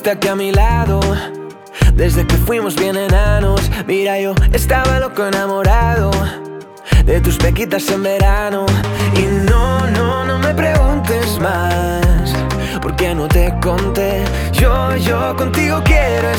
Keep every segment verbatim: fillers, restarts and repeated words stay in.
tenerte aquí a mi lado. Desde que fuimos bien enanos, mira, yo estaba loco enamorado de tus pequitas en verano. Y no, no, no me preguntes más, porque no te conté. Yo, yo contigo quiero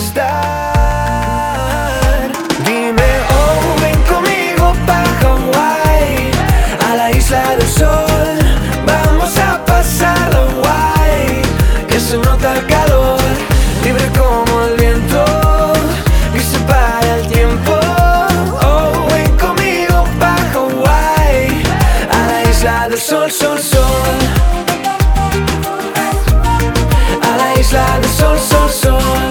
estar. Dime, oh, ven conmigo pa' Hawái, a la isla del sol. Vamos a pasarlo guay, que se nota el calor, libre como el viento, y se para el tiempo. Oh, ven conmigo pa' Hawái, a la isla del sol, sol, sol. A la isla del sol, sol, sol.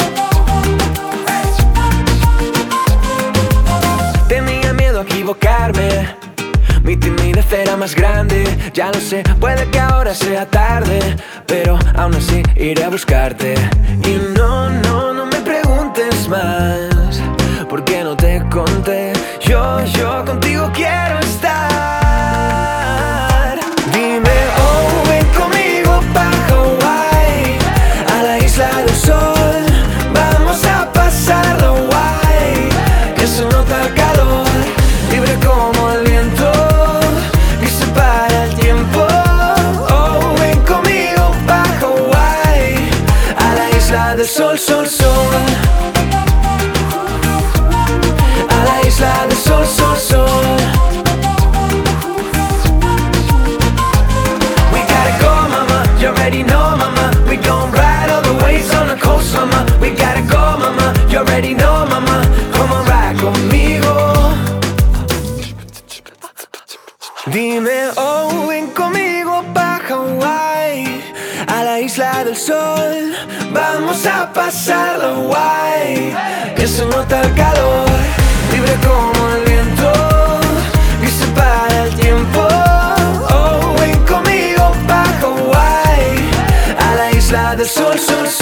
Tenía miedo a equivocarme, mi timidez era más grande. Ya lo sé, puede que ahora sea tarde, pero aún así iré a buscarte. Y no, no, no me preguntes más, porque no te conté. Yo, yo contigo quiero estar. Dime, oh, ven conmigo pa' Hawái, a la isla del sol. Vamos a pasarlo guay, que se nota el calor, libre como el viento, y se para el tiempo. Oh, ven conmigo pa' Hawái, a la isla del sol, sol, sol. A la isla del sol, sol, sol. We gotta go, mama, you already know, mama. We gon' ride all the waves on the coast, mama. We gotta go, mama, you already know, mama. Come on, ride conmigo. Dime, oh, ven conmigo pa' Hawái, a la isla del sol. Vamos a pasarlo guay, que se nota el calor, libre como el viento, y se para el tiempo. Oh, ven conmigo pa' Hawái, a la isla del sol, sol, sol.